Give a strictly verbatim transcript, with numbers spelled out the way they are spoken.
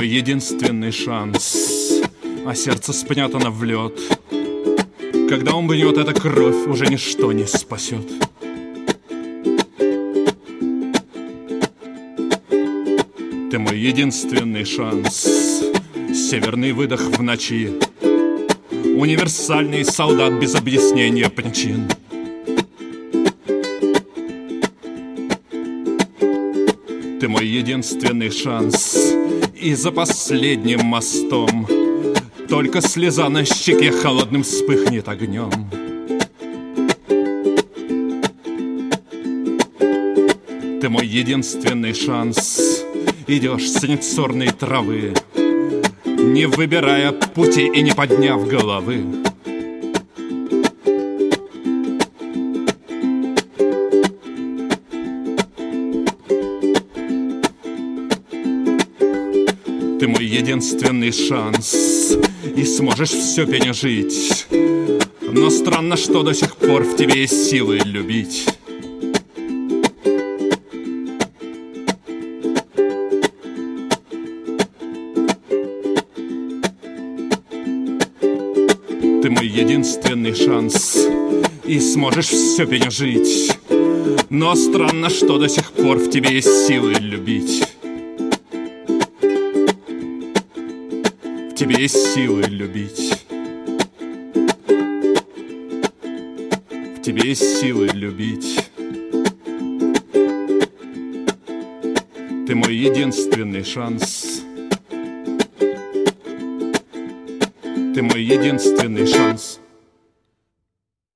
мой единственный шанс, а сердце спрятано в лед. Когда умрет эта кровь, уже ничто не спасет. Ты мой единственный шанс, северный выдох в ночи, универсальный солдат без объяснения причин. Ты мой единственный шанс, и за последним мостом только слеза на щеке холодным вспыхнет огнем. Ты мой единственный шанс, идешь среди сорной травы, не выбирая пути и не подняв головы. Ты мой единственный шанс, и сможешь все пережить. Но странно, что до сих пор в тебе есть силы любить. Ты мой единственный шанс, и сможешь все пережить. Но странно, что до сих пор в тебе есть силы любить. В тебе есть силы любить. В тебе есть силы любить. Ты мой единственный шанс. Ты мой единственный шанс.